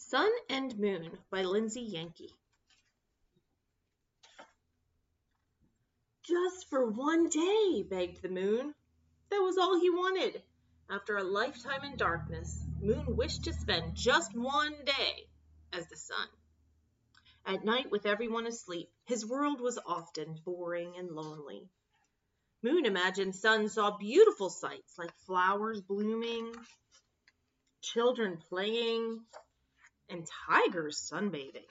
Sun and Moon by Lindsay Yankee. Just for one day, begged the moon. That was all he wanted. After a lifetime in darkness, Moon wished to spend just one day as the sun. At night, with everyone asleep, his world was often boring and lonely. Moon imagined Sun saw beautiful sights like flowers blooming, children playing, and tigers sunbathing.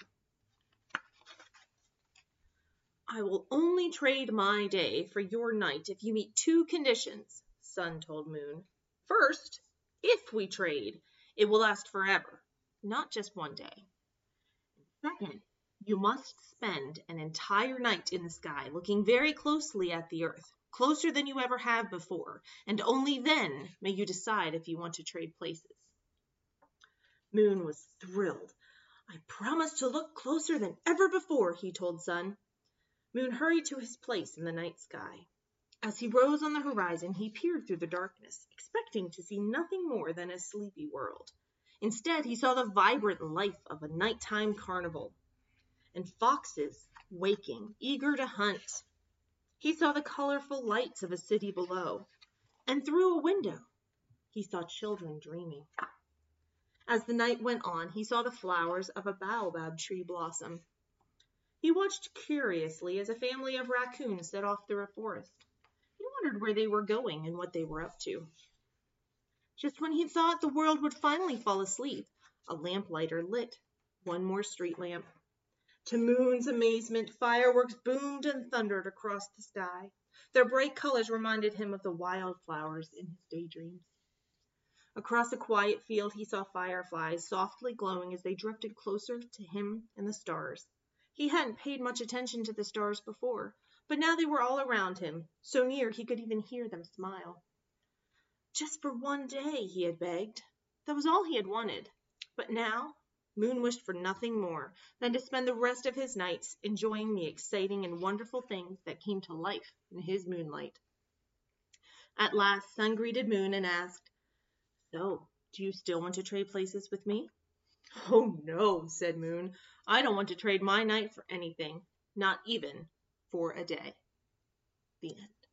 I will only trade my day for your night if you meet two conditions, Sun told Moon. First, if we trade, it will last forever, not just one day. Second, you must spend an entire night in the sky looking very closely at the earth, closer than you ever have before, and only then may you decide if you want to trade places. Moon was thrilled. I promise to look closer than ever before, he told Sun. Moon hurried to his place in the night sky. As he rose on the horizon, he peered through the darkness, expecting to see nothing more than a sleepy world. Instead, he saw the vibrant life of a nighttime carnival, and foxes waking, eager to hunt. He saw the colorful lights of a city below, and through a window, he saw children dreaming. As the night went on, he saw the flowers of a baobab tree blossom. He watched curiously as a family of raccoons set off through a forest. He wondered where they were going and what they were up to. Just when he thought the world would finally fall asleep, a lamplighter lit one more street lamp. To Moon's amazement, fireworks boomed and thundered across the sky. Their bright colors reminded him of the wildflowers in his daydreams. Across a quiet field, he saw fireflies softly glowing as they drifted closer to him and the stars. He hadn't paid much attention to the stars before, but now they were all around him, so near he could even hear them smile. Just for one day, he had begged. That was all he had wanted. But now, Moon wished for nothing more than to spend the rest of his nights enjoying the exciting and wonderful things that came to life in his moonlight. At last, Sun greeted Moon and asked, "So, do you still want to trade places with me?" "Oh, no," said Moon. "I don't want to trade my night for anything, not even for a day." The end.